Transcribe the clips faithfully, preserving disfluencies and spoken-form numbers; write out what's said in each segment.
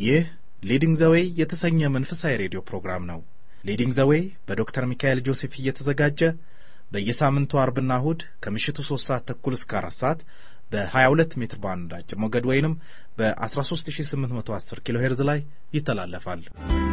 ይህ ሊዲንግ ዘ ዌይ የተሰኘ መንፈሳዊ ሬዲዮ ፕሮግራም ነው። ሊዲንግ ዘ ዌይ በዶክተር ሚካኤል ጆሴፍ እየተዘጋጀ በየሳምንቱ አርብና እሁድ ከምሽቱ ሶስት ሰዓት ተኩል እስከ አራት ሰዓት በ22 ሜትር ባንድ አጭር ሞገድ ወይንም በ13810 ኪሎ ሄርዝ ላይ ይተላለፋል።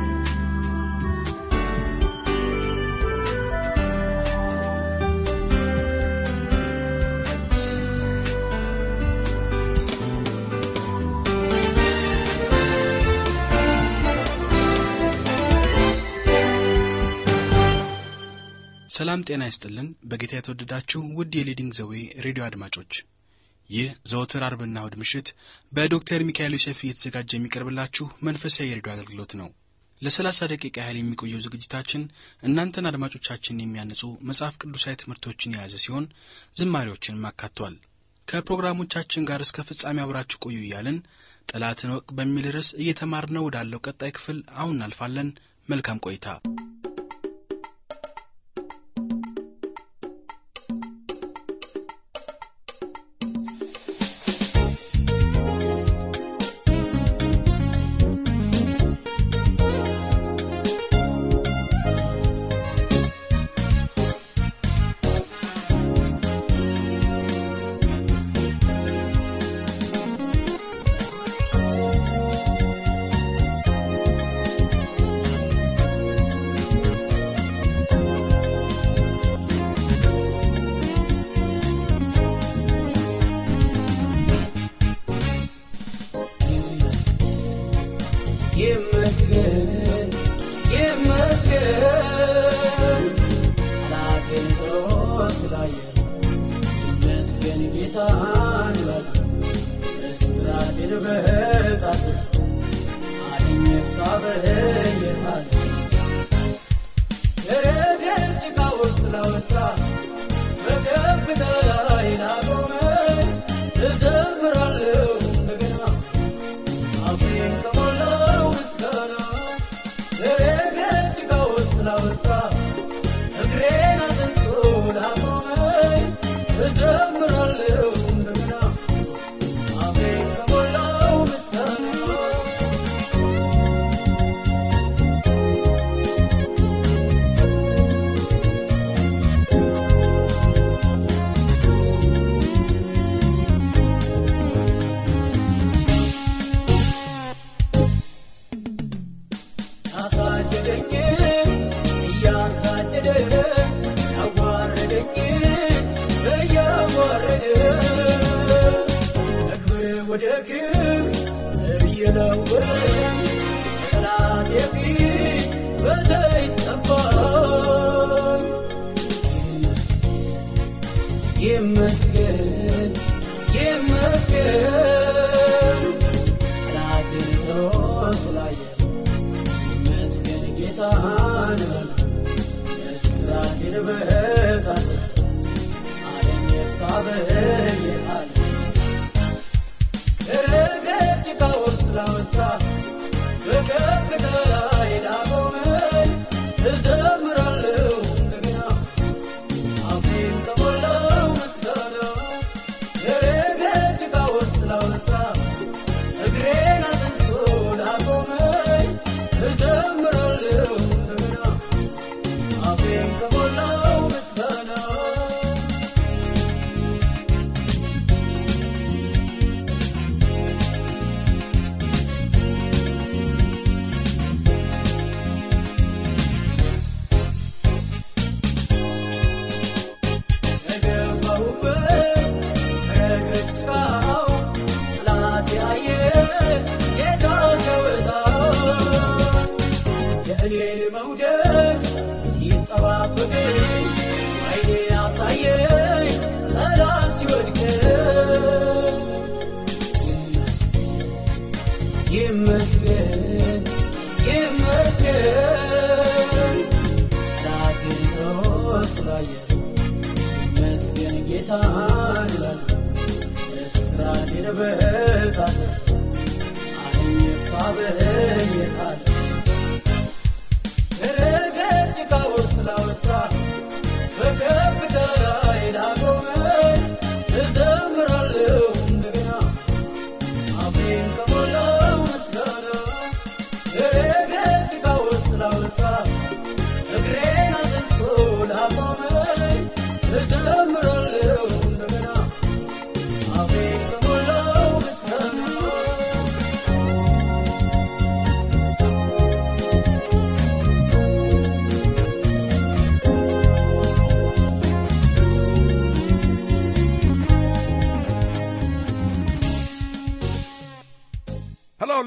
ሰላም ጤና ይስጥልን በጌታ የተወደዳችሁ ውድ የሊዲንግ ዘ ዌይ ሬዲዮ አድማጮች፣ ይህ ዘወትር አርብና እሁድ ምሽት በዶክተር ሚካኤል ዮሴፍ እየተዘጋጀ የሚቀርብላችሁ መንፈሳዊ የሬዲዮ አገልግሎት ነው። ለ30 ደቂቃ ያህል የሚቆየው ዝግጅታችን እናንተን አድማጮቻችንን የሚያነጹ መጽሐፍ ቅዱሳዊ ትምህርቶችን የያዘ ሲሆን ዝማሬዎችንም አካቷል። ከፕሮግራሞቻችን ጋር እስከ ፍጻሜ አብራችሁ ቆዩ እያልን ጠላትን ወቅ በሚል ርዕስ እየተማርነው ወዳለው ቀጣይ ክፍል አሁን እናልፋለን። መልካም ቆይታ።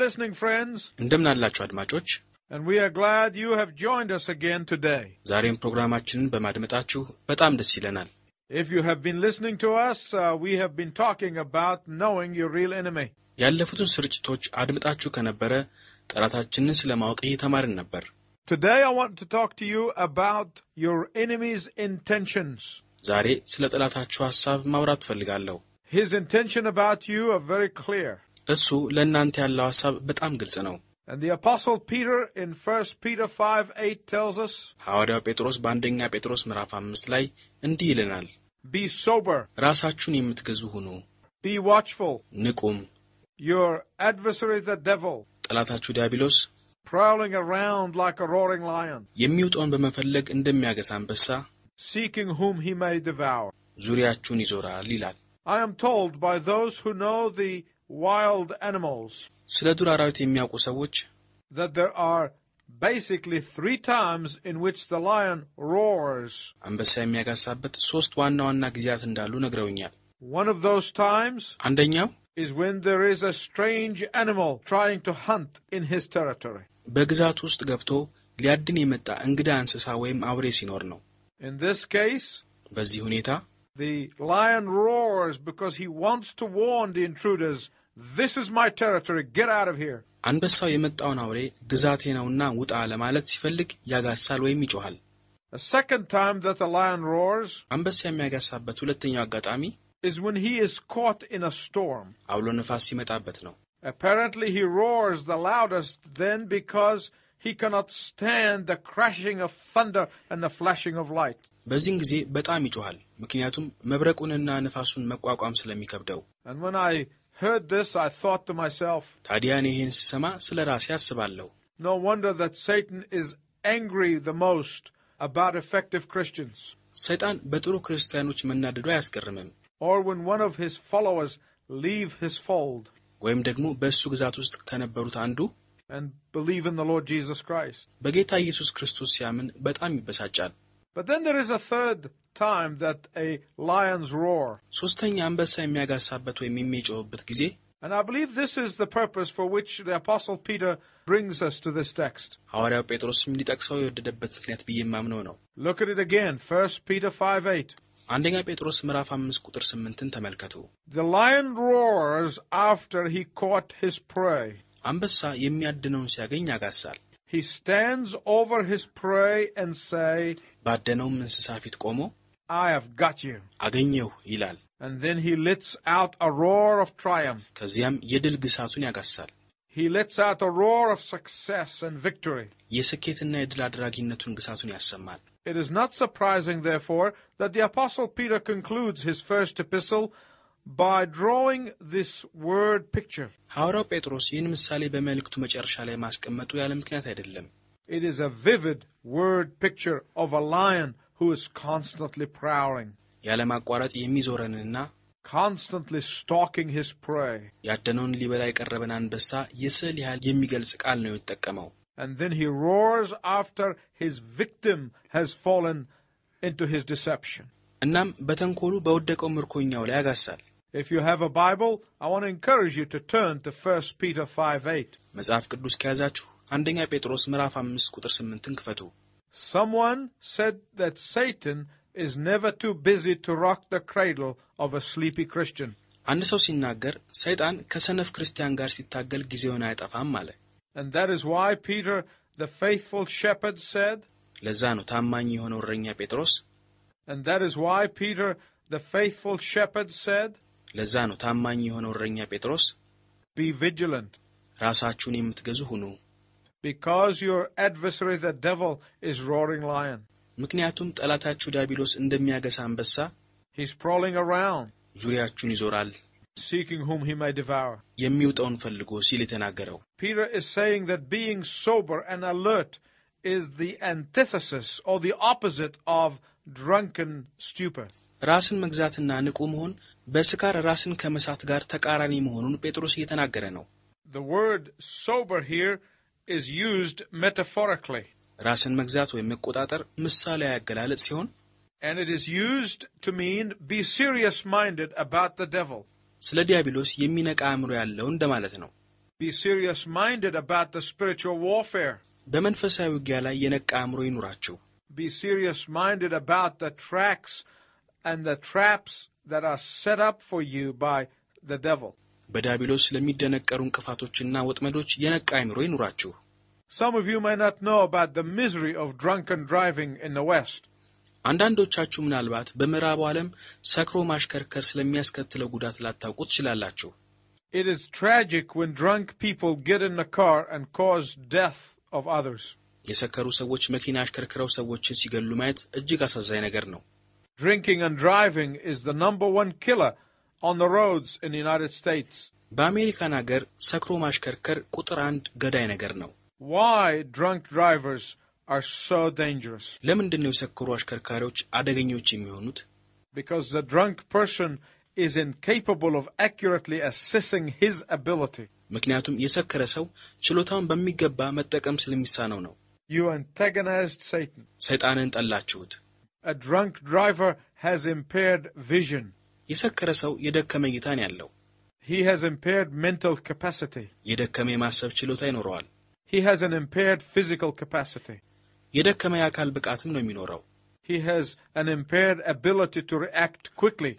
listening, friends. እንደምን አላችሁ አድማጮች? And we are glad you have joined us again today. ዛሬም ፕሮግራማችንን በማድመጣችሁ በጣም ደስ ይለናል። If you have been listening to us, uh, we have been talking about knowing your real enemy. ያለፉትን ስርጭቶች አድምጣችሁ ከነበረ ጠላታችንን ስለማወቅ እየተማርን ነበር። Today I want to talk to you about your enemy's intentions. ዛሬ ስለ ጠላታችሁ ሐሳብ ማውራት ፈልጋለሁ። His intention about you are very clear. እሱ ለእናንተ ያለው ሐሳብ በጣም ግልጽ ነው። And the apostle Peter in First Peter five eight tells us, ሐዋርያው ጴጥሮስ በአንደኛ ጴጥሮስ ምዕራፍ አምስት ላይ እንዲህ ይለናል። be sober, ራሳችሁን የምትገዙ ሁኑ፣ be watchful. ንቁም። Your adversary the devil, ጠላታችሁ ዲያብሎስ prowling around like a roaring lion, የሚውጠውን በመፈለግ እንደሚያገሳ አንበሳ seeking whom he may devour. ዙሪያችሁን ይዞራል ይላል። I am told by those who know the wild animals ስለ ዱር አራዊት የሚያውቁ ሰዎች that there are basically three times in which the lion roars. አንበሳ የሚያጋሳበት ሶስት ዋና ዋና ጊዜያት እንዳሉ ነግረውኛል። One of those times አንደኛው is when there is a strange animal trying to hunt in his territory. በግዛት ውስጥ ገብቶ ሊያድን የመጣ እንግዳ እንስሳ ወይም አውሬ ሲኖር ነው። In this case, በዚህ ሁኔታ the lion roars because he wants to warn the intruders, this is my territory, get out of here. አንበሳው የመጣውን አውሬ ግዛቴ ነውና ውጣ ለማለት ሲፈልግ ያጋሳል ወይም ይጮሃል። A second time that the lion roars አንበሳ የሚያጋሳበት ሁለተኛው አጋጣሚ is when he is caught in a storm. አውሎ ነፋስ ሲመጣበት ነው። Apparently he roars the loudest then because he cannot stand the crashing of thunder and the flashing of light. በዚህን ጊዜ በጣም ይጮሃል፣ ምክንያቱም መብረቁንና ነፋሱን መቋቋም ስለሚከብደው። And when I heard this, I thought to myself, ታዲያ እኔ ይህን ስሰማ ስለ ራሴ አስባለሁ። no wonder that Satan is angry the most about effective Christians. ሰይጣን በጥሩ ክርስቲያኖች መናደዱ አያስገርምም። Or when one of his followers leave his fold ወይም ደግሞ በእሱ ግዛት ውስጥ ከነበሩት አንዱ and believe in the Lord Jesus Christ. በጌታ ኢየሱስ ክርስቶስ ሲያምን በጣም ይበሳጫል። But then there is a third time that a lion's roar. ሶስተኛ አንበሳ የሚያጋሳበት ወይም የሚጮህበት ጊዜ And I believe this is the purpose for which the Apostle Peter brings us to this text. ሐዋርያው ጴጥሮስም ሊጠቅሰው የወደደበት ምክንያት ብዬ የማምነው ነው። Look at it again, First Peter five eight. አንደኛ ጴጥሮስ ምዕራፍ አምስት ቁጥር ስምንትን ተመልከቱ። The lion roars after he caught his prey. አንበሳ የሚያድነውን ሲያገኝ ያጋሳል። He stands over his prey and say, ባደነውም እንስሳ ፊት ቆሞ I have got you. አገኘሁ ይላል። And then he lets out a roar of triumph. ከዚያም የድል ግሳቱን ያጋሳል። He lets out a roar of success and victory. የስኬትና የድል አድራጊነቱን ግሳቱን ያሰማል። It is not surprising, therefore, that the Apostle Peter concludes his first epistle by drawing this word picture. ሐዋርያው ጴጥሮስ ይህን ምሳሌ በመልእክቱ መጨረሻ ላይ ማስቀመጡ ያለ ምክንያት አይደለም። It is a vivid word picture of a lion who is constantly prowling, ያለማቋረጥ የሚዞረንና constantly stalking his prey. ያደነውን ሊበላ የቀረበን አንበሳ የስዕል ያህል የሚገልጽ ቃል ነው የተጠቀመው። And then he roars after his victim has fallen into his deception. እናም በተንኮሉ በወደቀው ምርኮኛው ላይ ያጋሳል። If you have a Bible, I want to encourage you to turn to First Peter five eight. መጽሐፍ ቅዱስ ከያዛችሁ አንደኛ ጴጥሮስ ምዕራፍ አምስት ቁጥር ስምንትን ክፈቱ። Someone said that Satan is never too busy to rock the cradle of a sleepy Christian. አንድ ሰው ሲናገር ሰይጣን ከሰነፍ ክርስቲያን ጋር ሲታገል ጊዜውን አያጠፋም አለ። And that is why Peter, the faithful shepherd, said, ለዛ ነው ታማኝ የሆነው እረኛ ጴጥሮስ and that is why Peter, the faithful shepherd, said, ለዛ ነው ታማኝ የሆነው እረኛ ጴጥሮስ be vigilant, ራሳችሁን የምትገዙ ሁኑ፣ because your adversary the devil is roaring lion. ምክንያቱም ጠላታችሁ ዲያብሎስ እንደሚያገሳ አንበሳ He's prowling around, ዙሪያችሁን ይዞራል፣ seeking whom he may devour. የሚውጠውን ፈልጎ ሲል የተናገረው። Peter is saying that being sober and alert is the antithesis or the opposite of drunken stupor. ራስን መግዛትና ንቁ መሆን በስካር ራስን ከመሳት ጋር ተቃራኒ መሆኑን ጴጥሮስ እየተናገረ ነው። The word sober here is used metaphorically. ራስን መግዛት ወይም መቆጣጠር ምሳሌያዊ አገላለጽ ሲሆን And it is used to mean be serious-minded about the devil. ስለ ዲያብሎስ የሚነቃ አእምሮ ያለው እንደማለት ነው። Be serious-minded about the spiritual warfare. በመንፈሳዊ ውጊያ ላይ የነቃ አእምሮ ይኑራችሁ። Be serious-minded about the tracks and the traps that are set up for you by the devil. በዲያብሎስ ለሚደነቀሩ እንቅፋቶችና ወጥመዶች የነቃ አእምሮ ይኑራችሁ። Some of you may not know about the misery of drunken driving in the West. አንዳንዶቻችሁ ምናልባት በምዕራቡ ዓለም ሰክሮ ማሽከርከር ስለሚያስከትለው ጉዳት ላታውቁ ትችላላችሁ። It is tragic when drunk people get in the car and cause death of others. የሰከሩ ሰዎች መኪና አሽከርክረው ሰዎችን ሲገሉ ማየት እጅግ አሳዛኝ ነገር ነው። Drinking and driving is the number one killer on the roads in the United States. በአሜሪካን ሀገር ሰክሮ ማሽከርከር ቁጥር አንድ ገዳይ ነገር ነው። Why drunk drivers are so dangerous? ለምንድን ነው የሰከሩ አሽከርካሪዎች አደገኞች የሚሆኑት? Because the drunk person is incapable of accurately assessing his ability. ምክንያቱም የሰከረ ሰው ችሎታውን በሚገባ መጠቀም ስለሚሳነው ነው። You antagonized Satan. ሰይጣንን ጠላችሁት። A drunk driver has impaired vision. የሰከረ ሰው የደከመ እይታን ያለው። He has impaired mental capacity. የደከመ የማሰብ ችሎታ ይኖረዋል። He has an impaired physical capacity. የደከመ የአካል ብቃትም ነው የሚኖረው። He has an impaired ability to react quickly.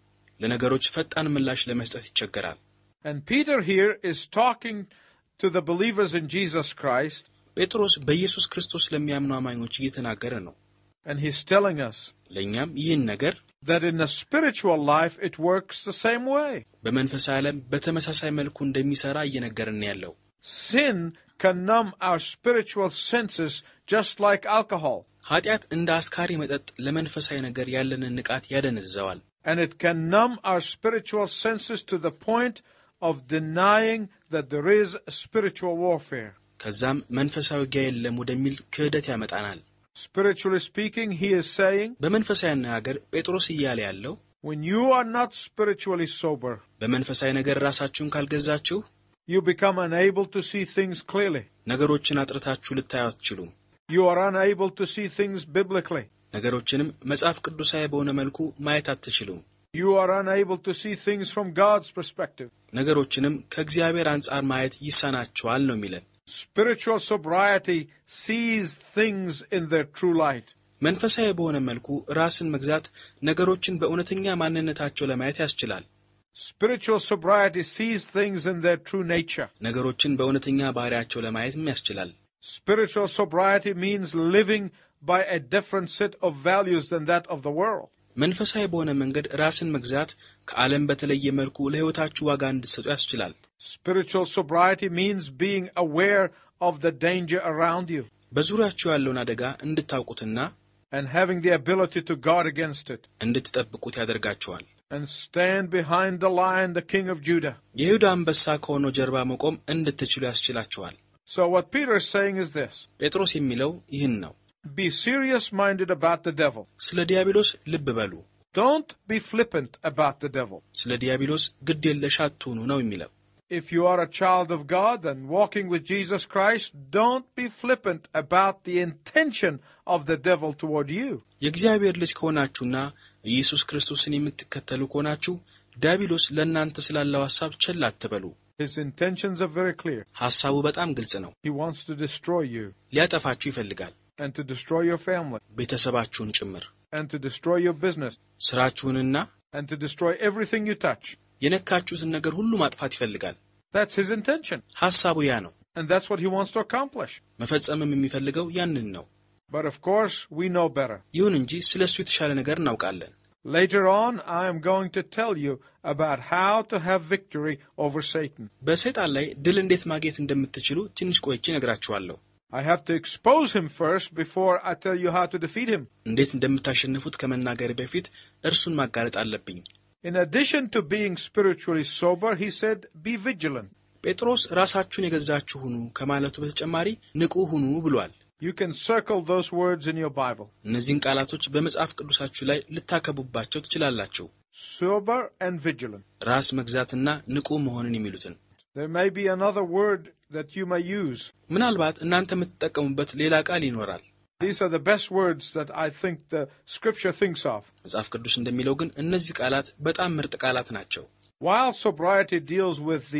ለነገሮች ፈጣን ምላሽ ለመስጠት ይቸገራል። And Peter here is talking to the believers in Jesus Christ. ጴጥሮስ በኢየሱስ ክርስቶስ ለሚያምኑ አማኞች እየተናገረ ነው። And he's telling us ለኛም ይህን ነገር that in the spiritual life it works the same way. በመንፈሳዊ ዓለም በተመሳሳይ መልኩ እንደሚሰራ እየነገረን ያለው። Sin can numb our spiritual senses just like alcohol. ኃጢአት እንደ አስካሪ መጠጥ ለመንፈሳዊ ነገር ያለንን ንቃት ያደነዝዘዋል። And it can numb our spiritual senses to the point of denying that there is spiritual warfare. ከዛም መንፈሳዊ ውጊያ የለም ወደሚል ክህደት ያመጣናል። Spiritually speaking, he is saying, በመንፈሳዊ አነጋገር ጴጥሮስ እያለ ያለው when you are not spiritually sober, በመንፈሳዊ ነገር ራሳችሁን ካልገዛችሁ you become unable to see things clearly. ነገሮችን አጥርታችሁ ልታዩ አትችሉም። You are unable to see things biblically. ነገሮችንም መጽሐፍ ቅዱሳዊ በሆነ መልኩ ማየት አትችሉም። You are unable to see things from God's perspective. ነገሮችንም ከእግዚአብሔር አንጻር ማየት ይሳናችኋል ነው የሚለን። Spiritual sobriety sees things in their true light. መንፈሳዊ በሆነ መልኩ ራስን መግዛት ነገሮችን በእውነተኛ ማንነታቸው ለማየት ያስችላል። Spiritual sobriety sees things in their true nature. ነገሮችን በእውነተኛ ባህሪያቸው ለማየትም ያስችላል። Spiritual sobriety means living by a different set of values than that of the world. መንፈሳዊ በሆነ መንገድ ራስን መግዛት ከዓለም በተለየ መልኩ ለሕይወታችሁ ዋጋ እንድትሰጡ ያስችላል። Spiritual sobriety means being aware of the danger around you በዙሪያችሁ ያለውን አደጋ እንድታውቁትና and having the ability to guard against it እንድትጠብቁት ያደርጋችኋል። and stand behind the lion, the king of Judah. የይሁዳ አንበሳ ከሆነው ጀርባ መቆም እንድትችሉ ያስችላችኋል። So what Peter is saying is this. ጴጥሮስ የሚለው ይህን ነው። Be serious-minded about the devil. ስለ ዲያብሎስ ልብ በሉ። Don't be flippant about the devil. ስለ ዲያብሎስ ግድ የለሽ አትሁኑ ነው የሚለው። If you are a child of God and walking with Jesus Christ, don't be flippant about the intention of the devil toward you. የእግዚአብሔር ልጅ ከሆናችሁና ኢየሱስ ክርስቶስን የምትከተሉ ከሆናችሁ ዲያብሎስ ለእናንተ ስላለው ሐሳብ ቸል አትበሉ። His intentions are very clear. ሐሳቡ በጣም ግልጽ ነው። He wants to destroy you ሊያጠፋችሁ ይፈልጋል። and to destroy your family ቤተሰባችሁን ጭምር and to destroy your business ስራችሁንና and to destroy everything you touch. የነካችሁትን ነገር ሁሉ ማጥፋት ይፈልጋል። That's his intention. ሐሳቡ ያ ነው። And that's what he wants to accomplish. መፈጸምም የሚፈልገው ያንን ነው። But of course, we know better. ይሁን እንጂ ስለሱ የተሻለ ነገር እናውቃለን። Later on, I am going to tell you about how to have victory over Satan. በሰይጣን ላይ ድል እንዴት ማግኘት እንደምትችሉ ትንሽ ቆይቼ እነግራችኋለሁ። I have to expose him first before I tell you how to defeat him. እንዴት እንደምታሸንፉት ከመናገር በፊት እርሱን ማጋለጥ አለብኝ። In addition to being spiritually sober, he said, be vigilant. ጴጥሮስ ራሳችሁን የገዛችሁ ሁኑ ከማለቱ በተጨማሪ ንቁ ሁኑ ብሏል። You can circle those words in your Bible. እነዚህን ቃላቶች በመጽሐፍ ቅዱሳችሁ ላይ ልታከቡባቸው ትችላላችሁ። Sober and vigilant. ራስ መግዛትና ንቁ መሆንን የሚሉትን። There may be another word that you may use. ምናልባት እናንተ የምትጠቀሙበት ሌላ ቃል ይኖራል። These are the best words that I think the Scripture thinks of. መጽሐፍ ቅዱስ እንደሚለው ግን እነዚህ ቃላት በጣም ምርጥ ቃላት ናቸው። While sobriety deals with the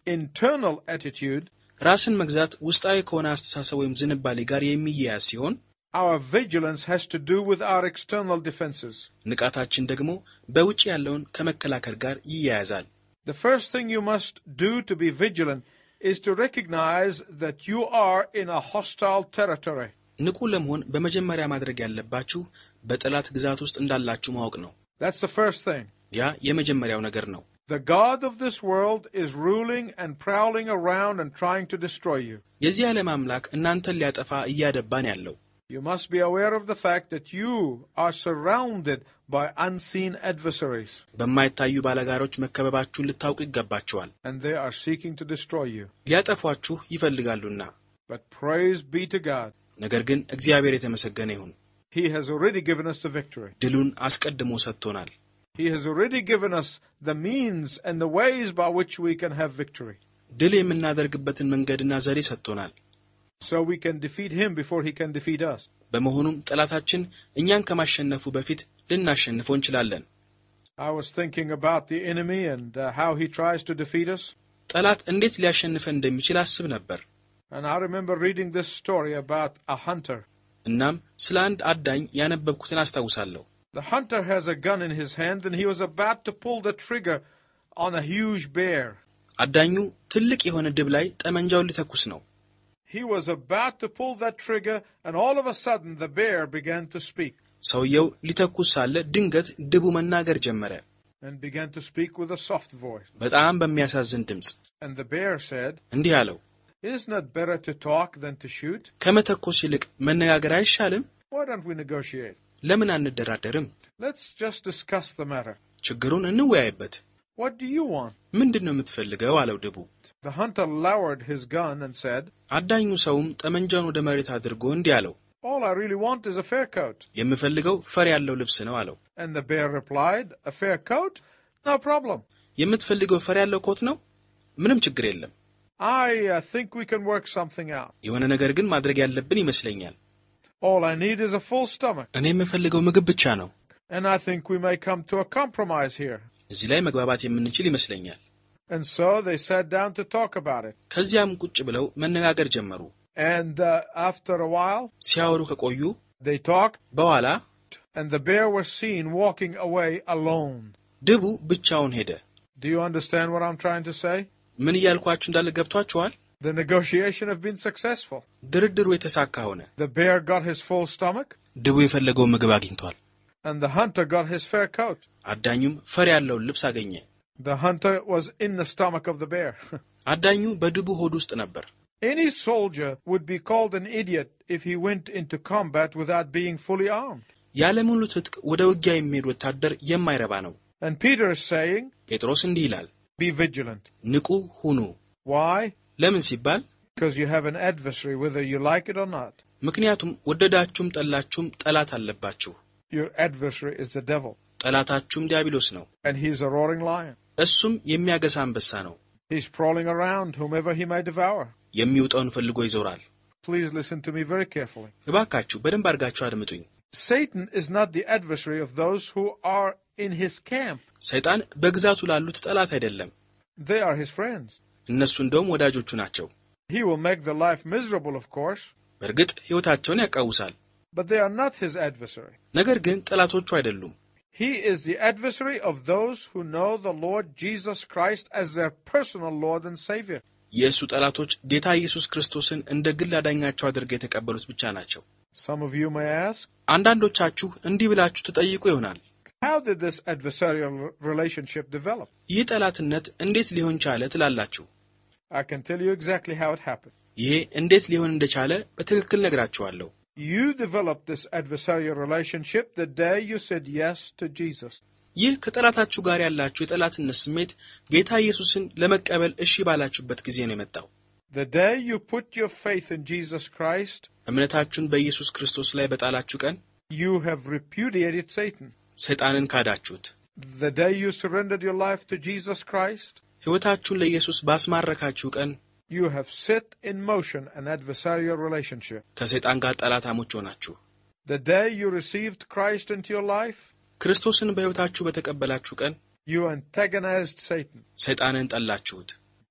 internal attitude, ራስን መግዛት ውስጣዊ ከሆነ አስተሳሰብ ወይም ዝንባሌ ጋር የሚያያዝ ሲሆን our vigilance has to do with our external defenses. ንቃታችን ደግሞ በውጭ ያለውን ከመከላከል ጋር ይያያዛል። The first thing you must do to be vigilant is to recognize that you are in a hostile territory. ንቁ ለመሆን በመጀመሪያ ማድረግ ያለባችሁ በጠላት ግዛት ውስጥ እንዳላችሁ ማወቅ ነው። That's the first thing. ያ የመጀመሪያው ነገር ነው። The God of this world is ruling and prowling around and trying to destroy you. የዚህ ዓለም አምላክ እናንተን ሊያጠፋ እያደባን ያለው። You must be aware of the fact that you are surrounded by unseen adversaries. በማይታዩ ባለጋሮች መከበባችሁን ልታውቁ ይገባችኋል። And they are seeking to destroy you. ሊያጠፏችሁ ይፈልጋሉና። But praise be to God. ነገር ግን እግዚአብሔር የተመሰገነ ይሁን። He has already given us the victory. ድሉን አስቀድሞ ሰጥቶናል። He has already given us the means and the ways by which we can have victory. ድል የምናደርግበትን መንገድና ዘዴ ሰጥቶናል። So we can defeat him before he can defeat us. በመሆኑም ጠላታችን እኛን ከማሸነፉ በፊት ልናሸንፈው እንችላለን። I was thinking about the enemy and uh, how he tries to defeat us. ጠላት እንዴት ሊያሸንፈን እንደሚችል አስብ ነበር። And I remember reading this story about a hunter. እናም ስለ አንድ አዳኝ ያነበብኩትን አስታውሳለሁ። The hunter has a gun in his hand and he was about to pull the trigger on a huge bear. አዳኙ ትልቅ የሆነ ድብ ላይ ጠመንጃውን ሊተኩስ ነው። He was about to pull that trigger and all of a sudden the bear began to speak. ሰውየው ሊተኩስ ሳለ ድንገት ድቡ መናገር ጀመረ። And began to speak with a soft voice. በጣም በሚያሳዝን ድምጽ። And the bear said, እንዲህ አለው፣ Isn't it better to talk than to shoot? ከመተኮስ ይልቅ መነጋገር አይሻልም? Why don't we negotiate? ለምን አንደራደርም? Let's just discuss the matter. ችግሩን እንወያይበት። What do you want? ምንድነው የምትፈልገው? አለው ድቡ። The hunter lowered his gun and said, አዳኙ ሰውም ጠመንጃውን ወደ መሬት አድርጎ እንዲህ አለው፣ All I really want is a fair coat. የምፈልገው ፈር ያለው ልብስ ነው አለው። And the bear replied, A fair coat? No problem. የምትፈልገው ፈር ያለው ኮት ነው? ምንም ችግር የለም። I uh, think we can work something out. የሆነ ነገር ግን ማድረግ ያለብን ይመስለኛል። All I need is a full stomach. እኔ የምፈልገው ምግብ ብቻ ነው። And I think we may come to a compromise here. እዚህ ላይ መግባባት የምንችል ይመስለኛል። And so they sat down to talk about it. ከዚያም ቁጭ ብለው መነጋገር ጀመሩ። And uh, after a while, ሲያወሩ ከቆዩ they talked, በኋላ and the bear was seen walking away alone. ድቡ ብቻውን ሄደ። Do you understand what I'm trying to say? ምን እያልኳችሁ እንዳለ ገብቷችኋል? The negotiation have been successful. ድርድሩ የተሳካ ሆነ። The bear got his full stomach. ድቡ የፈለገውን ምግብ አግኝቷል። And the hunter got his fair coat. አዳኙም ፈር ያለውን ልብስ አገኘ። The hunter was in the stomach of the bear. አዳኙ በድቡ ሆድ ውስጥ ነበር። Any soldier would be called an idiot if he went into combat without being fully armed. ያለ ሙሉ ትጥቅ ወደ ውጊያ የሚሄድ ወታደር የማይረባ ነው። And Peter is saying, ጴጥሮስ እንዲህ ይላል፣ be vigilant. ንቁ ሁኑ። Why? ለምን ሲባል Because you have an adversary whether you like it or not. ምክንያቱም ወደዳችሁም ጠላችሁም ጠላት አለባችሁ። Your adversary is the devil. ጠላታችሁም ዲያብሎስ ነው። And he's a roaring lion. እሱም የሚያገሳ አንበሳ ነው። He's prowling around whomever he may devour. የሚውጠውን ፈልጎ ይዞራል። Please listen to me very carefully. እባካችሁ በደንብ አድርጋችሁ አድምጡኝ። Satan is not the adversary of those who are in his camp. ሰይጣን በግዛቱ ላሉት ጠላት አይደለም። They are his friends. እነሱ እንደውም ወዳጆቹ ናቸው። He will make their life miserable, of course. በእርግጥ ሕይወታቸውን ያቃውሳል። But they are not his adversary. ነገር ግን ጠላቶቹ አይደሉም። He is the adversary of those who know the Lord Jesus Christ as their personal Lord and Savior. የእሱ ጠላቶች ጌታ ኢየሱስ ክርስቶስን እንደ ግል አዳኛቸው አድርገው የተቀበሉት ብቻ ናቸው። Some of you may ask, አንዳንዶቻችሁ እንዲህ ብላችሁ ትጠይቁ ይሆናል፣ how did this adversarial relationship develop? ይህ ጠላትነት እንዴት ሊሆን ቻለ ትላላችሁ? I can tell you exactly how it happened. ይሄ እንዴት ሊሆን እንደቻለ በትክክል ነግራችኋለሁ። You developed this adversarial relationship the day you said yes to Jesus. ይህ ከጠላታችሁ ጋር ያላችሁ የጠላትነት ስሜት ጌታ ኢየሱስን ለመቀበል እሺ ባላችሁበት ጊዜ ነው የመጣው። The day you put your faith in Jesus Christ, እምነታችሁን በኢየሱስ ክርስቶስ ላይ በጣላችሁ ቀን you have repudiated Satan. ሰይጣንን ካዳችሁት። The day you surrendered your life to Jesus Christ, ሕይወታችሁን ለኢየሱስ ባስማረካችሁ ቀን you have set in motion an adversarial relationship. ከሰይጣን ጋር ጠላታሞች ሆናችሁ። The day you received Christ into your life, ክርስቶስን በሕይወታችሁ በተቀበላችሁ ቀን you antagonized Satan. ሰይጣንን ጠላችሁት።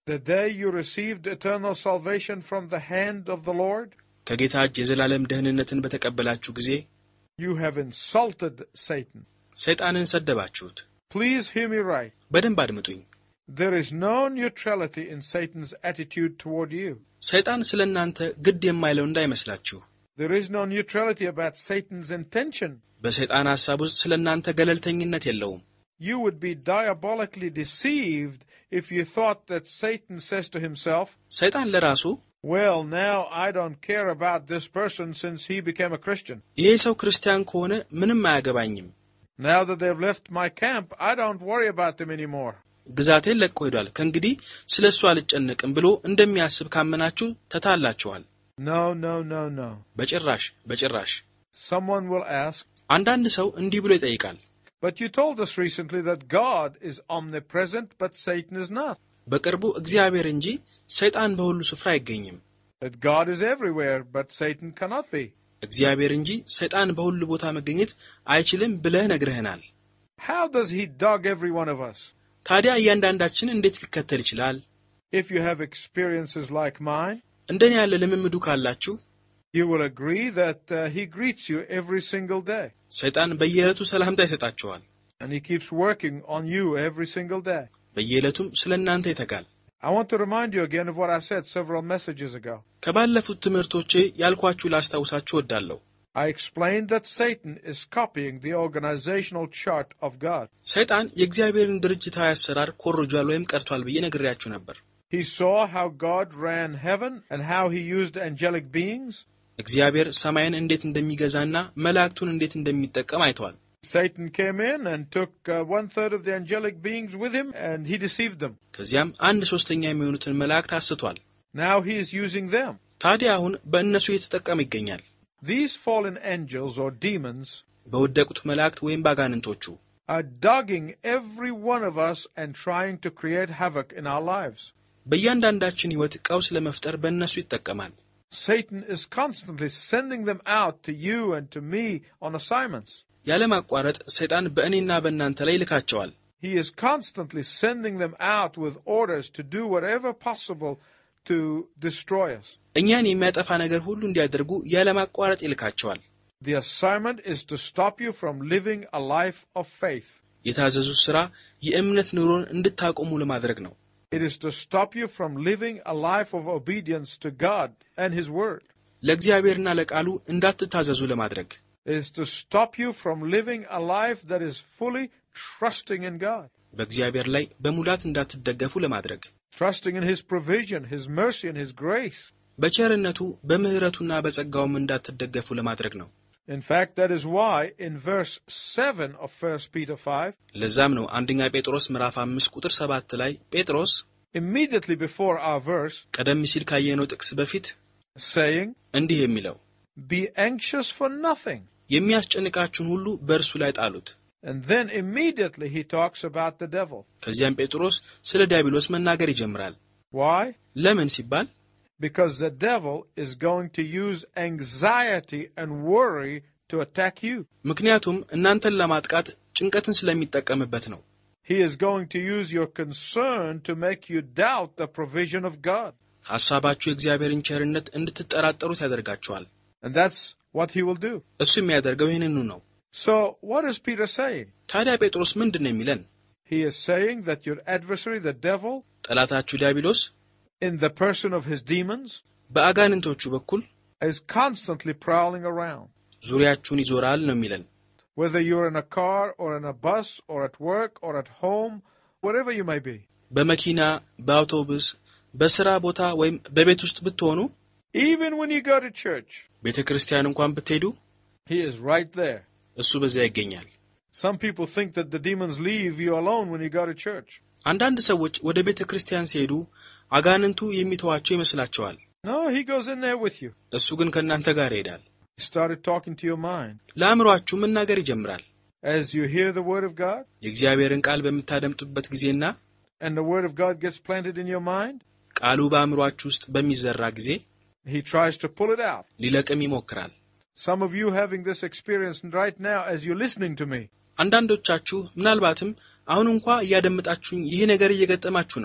the day you received eternal salvation from the hand of the Lord, ከጌታ እጅ የዘላለም ደህንነትን በተቀበላችሁ ጊዜ you have insulted Satan. ሰይጣንን ሰደባችሁት። Please hear me right. በደንብ አድምጡኝ። There is no neutrality in Satan's attitude toward you. ሰይጣን ስለናንተ ግድ የማይለው እንዳይመስላችሁ። There is no neutrality about Satan's intention. በሰይጣን ሐሳብ ውስጥ ስለናንተ ገለልተኝነት የለውም። You would be diabolically deceived if you thought that Satan says to himself, ሰይጣን ለራሱ well, now I don't care about this person since he became a Christian. ይሄ ሰው ክርስቲያን ከሆነ ምንም አያገባኝም። Now that they've left my camp, I don't worry about them anymore. ግዛቴን ለቆ ሄዷል፣ ከእንግዲህ ስለሱ አልጨነቅም ብሎ እንደሚያስብ ካመናችሁ ተታላችኋል። No, no, no, no. በጭራሽ በጭራሽ። Someone will ask, አንዳንድ ሰው እንዲህ ብሎ ይጠይቃል፣ but you told us recently that God is omnipresent, but Satan is not. በቅርቡ እግዚአብሔር እንጂ ሰይጣን በሁሉ ስፍራ አይገኝም። That God is everywhere, but Satan cannot be. እግዚአብሔር እንጂ ሰይጣን በሁሉ ቦታ መገኘት አይችልም ብለህ ነግረህናል። How does he dog every one of us? ታዲያ እያንዳንዳችን እንዴት ሊከተል ይችላል? If you have experiences like mine, እንደኔ ያለ ልምምዱ ካላችሁ you will agree that uh, he greets you every single day. ሰይጣን በየዕለቱ ሰላምታ ይሰጣችኋል። And he keeps working on you every single day. በየዕለቱም ስለናንተ ይተጋል። I want to remind you again of what I said several messages ago. ከባለፉት ትምህርቶቼ ያልኳችሁ ላስታውሳችሁ እወዳለሁ። I explained that Satan is copying the organizational chart of God. ሰይጣን የእግዚአብሔርን ድርጅታዊ አሰራር ኮርጇል ወይም ቀርቷል ብዬ ነግሬያችሁ ነበር። He saw how God ran heaven and how he used angelic beings. እግዚአብሔር ሰማይን እንዴት እንደሚገዛና መላእክቱን እንዴት እንደሚጠቀም አይቷል። Satan came in and took uh, one third of the angelic beings with him, and he deceived them. ከዚያም አንድ ሶስተኛ የሚሆኑትን መላእክት አስቷል። Now he is using them. ታዲያ አሁን በእነሱ እየተጠቀመ ይገኛል። These fallen angels or demons በወደቁት መላእክት ወይም ባጋንንቶቹ are dogging every one of us and trying to create havoc in our lives. በእያንዳንዳችን ሕይወት ቀውስ ለመፍጠር በእነሱ ይጠቀማል። Satan is constantly sending them out to you and to me on assignments. ያለማቋረጥ ሰይጣን በእኔና በእናንተ ላይ ይልካቸዋል። He is constantly sending them out with orders to do whatever possible to destroy us. እኛን የሚያጠፋ ነገር ሁሉ እንዲያደርጉ ያለማቋረጥ ይልካቸዋል። The assignment is to stop you from living a life of faith. የታዘዙት ሥራ የእምነት ኑሮን እንድታቆሙ ለማድረግ ነው። It is to stop you from living a life of obedience to God and His Word. ለእግዚአብሔርና ለቃሉ እንዳትታዘዙ ለማድረግ። It is to stop you from living a life that is fully trusting in God. በእግዚአብሔር ላይ በሙላት እንዳትደገፉ ለማድረግ። Trusting in His provision, His mercy and His grace. በቸርነቱ በምህረቱና በጸጋውም እንዳትደገፉ ለማድረግ ነው። In fact, that is why in verse seven of First Peter five, ለዛም ነው አንደኛ ጴጥሮስ ምዕራፍ አምስት ቁጥር ሰባት ላይ ጴጥሮስ immediately before our verse, ቀደም ሲል ካየነው ጥቅስ በፊት saying, እንዲህ የሚለው be anxious for nothing. የሚያስጨንቃችሁን ሁሉ በእርሱ ላይ ጣሉት። And then immediately he talks about the devil. ከዚያም ጴጥሮስ ስለ ዲያብሎስ መናገር ይጀምራል። Why? ለምን ሲባል Because the devil is going to use anxiety and worry to attack you. ምክንያቱም እናንተን ለማጥቃት ጭንቀትን ስለሚጠቀምበት ነው። He is going to use your concern to make you doubt the provision of God. ሐሳባችሁ የእግዚአብሔርን ቸርነት እንድትጠራጠሩት ያደርጋችኋል። And that's what he will do. እሱ የሚያደርገው ይህንኑ ነው። So, what is Peter saying? ታዲያ ጴጥሮስ ምንድን ነው የሚለን? He is saying that your adversary, the devil, ጠላታችሁ ዲያብሎስ in the person of his demons, በአጋንንቶቹ በኩል is constantly prowling around. ዙሪያችሁን ይዞራል ነው የሚለን። Whether you're in a car or in a bus or at work or at home, wherever you may be. በመኪና በአውቶቡስ በስራ ቦታ ወይም በቤት ውስጥ ብትሆኑ Even when you go to church, ቤተክርስቲያን እንኳን ብትሄዱ he is right there. እሱ በዚያ ይገኛል። Some people think that the demons leave you alone when you go to church. አንዳንድ ሰዎች ወደ ቤተክርስቲያን ሲሄዱ አጋንንቱ የሚተዋቸው ይመስላቸዋል። No, he goes in there with you. እሱ ግን ከእናንተ ጋር ይሄዳል። He started talking to your mind. ለአእምሮአችሁ መናገር ይጀምራል። As you hear the word of God, የእግዚአብሔርን ቃል በምታደምጡበት ጊዜና and the word of God gets planted in your mind, ቃሉ በአእምሮአችሁ ውስጥ በሚዘራ ጊዜ he tries to pull it out. ሊለቅም ይሞክራል። Some of you having this experience right now as you're listening to me. አንዳንዶቻችሁ ምናልባትም አሁን እንኳን እያደመጣችሁኝ ይሄ ነገር እየገጠማችሁ ነው።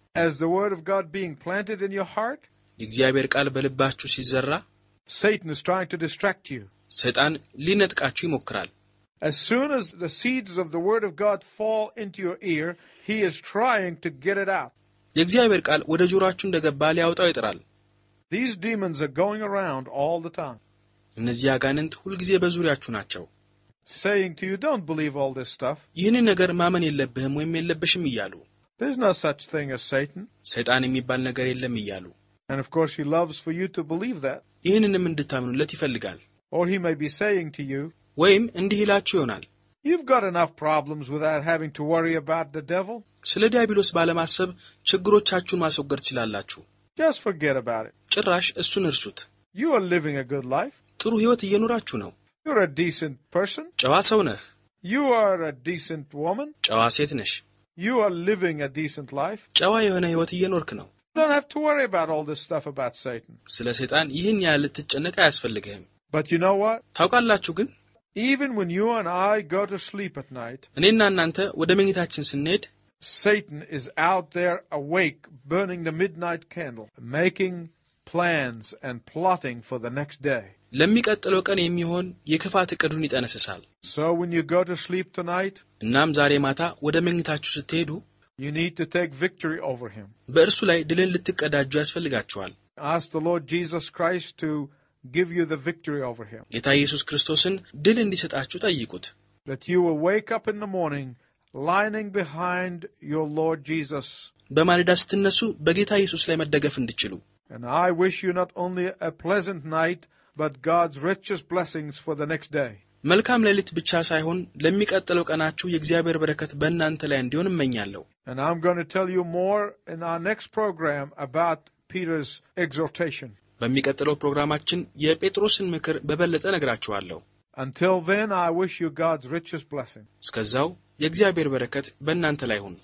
as the word of God being planted in your heart, የእግዚአብሔር ቃል በልባችሁ ሲዘራ Satan is trying to distract you. ሰይጣን ሊነጥቃችሁ ይሞክራል። As soon as the seeds of the word of God fall into your ear, he is trying to get it out. የእግዚአብሔር ቃል ወደ ጆሮአችሁ እንደገባ ሊያወጣው ይጥራል። These demons are going around all the time, እነዚህ አጋንንት ሁልጊዜ በዙሪያችሁ ናቸው። saying to you, don't believe all this stuff. ይህንን ነገር ማመን የለብህም ወይም የለብሽም እያሉ There's no such thing as Satan. ሰይጣን የሚባል ነገር የለም እያሉ And of course he loves for you to believe that. ይህንንም እንድታምኑለት ይፈልጋል። Or he may be saying to you, ወይም እንዲህ ይላችሁ ይሆናል፣ you've got enough problems without having to worry about the devil. ስለ ዲያብሎስ ባለማሰብ ችግሮቻችሁን ማስወገድ ትችላላችሁ። Just forget about it. ጭራሽ እሱን እርሱት። You are living a good life. ጥሩ ህይወት እየኖራችሁ ነው። You're a decent person. ጨዋ ሰው ነህ። You are a decent woman. ጨዋ ሴት ነሽ። You are living a decent life. ጨዋ የሆነ ህይወት እየኖርክ ነው። You don't have to worry about all this stuff about Satan. ስለ ሰይጣን ይህን ያህል ልትጨነቅ አያስፈልግህም። But you know what? ታውቃላችሁ ግን Even when you and I go to sleep at night, እኔና እናንተ ወደ መኝታችን ስንሄድ Satan is out there awake, burning the midnight candle, making plans and plotting for the next day. ለሚቀጥለው ቀን የሚሆን የክፋት ዕቅዱን ይጠነስሳል። So when you go to sleep tonight, እናም ዛሬ ማታ ወደ መኝታችሁ ስትሄዱ you need to take victory over him. በእርሱ ላይ ድልን ልትቀዳጁ ያስፈልጋችኋል። Ask the Lord Jesus Christ to give you the victory over him. ጌታ ኢየሱስ ክርስቶስን ድል እንዲሰጣችሁ ጠይቁት። That you will wake up in the morning lining behind your Lord Jesus. በማለዳ ስትነሱ በጌታ ኢየሱስ ላይ መደገፍ እንድትችሉ። And I wish you not only a pleasant night, but God's richest blessings for the next day. መልካም ሌሊት ብቻ ሳይሆን ለሚቀጥለው ቀናችሁ የእግዚአብሔር በረከት በእናንተ ላይ እንዲሆን እመኛለሁ። And I'm going to tell you more in our next program about Peter's exhortation. በሚቀጥለው ፕሮግራማችን የጴጥሮስን ምክር በበለጠ ነግራችኋለሁ። Until then, I wish you God's richest blessing. እስከዛው የእግዚአብሔር በረከት በእናንተ ላይ ይሁን።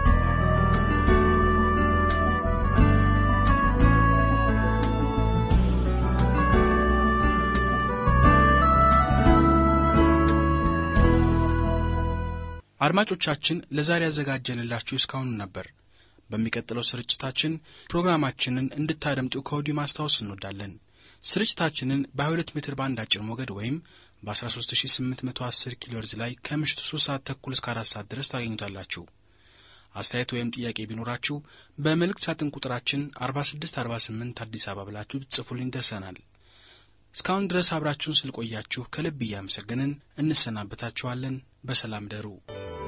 አድማጮቻችን ለዛሬ ያዘጋጀንላችሁ እስካሁን ነበር። በሚቀጥለው ስርጭታችን ፕሮግራማችንን እንድታደምጡ ከወዲሁ ማስታወስ እንወዳለን። ስርጭታችንን በሁለት ሜትር ባንድ አጭር ሞገድ ወይም በ13810 ኪሎ ሄርዝ ላይ ከምሽቱ ሶስት ሰዓት ተኩል እስከ አራት ሰዓት ድረስ ታገኙታላችሁ። አስተያየት ወይም ጥያቄ ቢኖራችሁ በመልእክት ሳጥን ቁጥራችን አርባ ስድስት አርባ ስምንት አዲስ አበባ ብላችሁ ጽፉልኝ ደርሰናል። እስካሁን ድረስ አብራችሁን ስለቆያችሁ ከልብ እያመሰገንን እንሰናበታችኋለን። በሰላም ደሩ።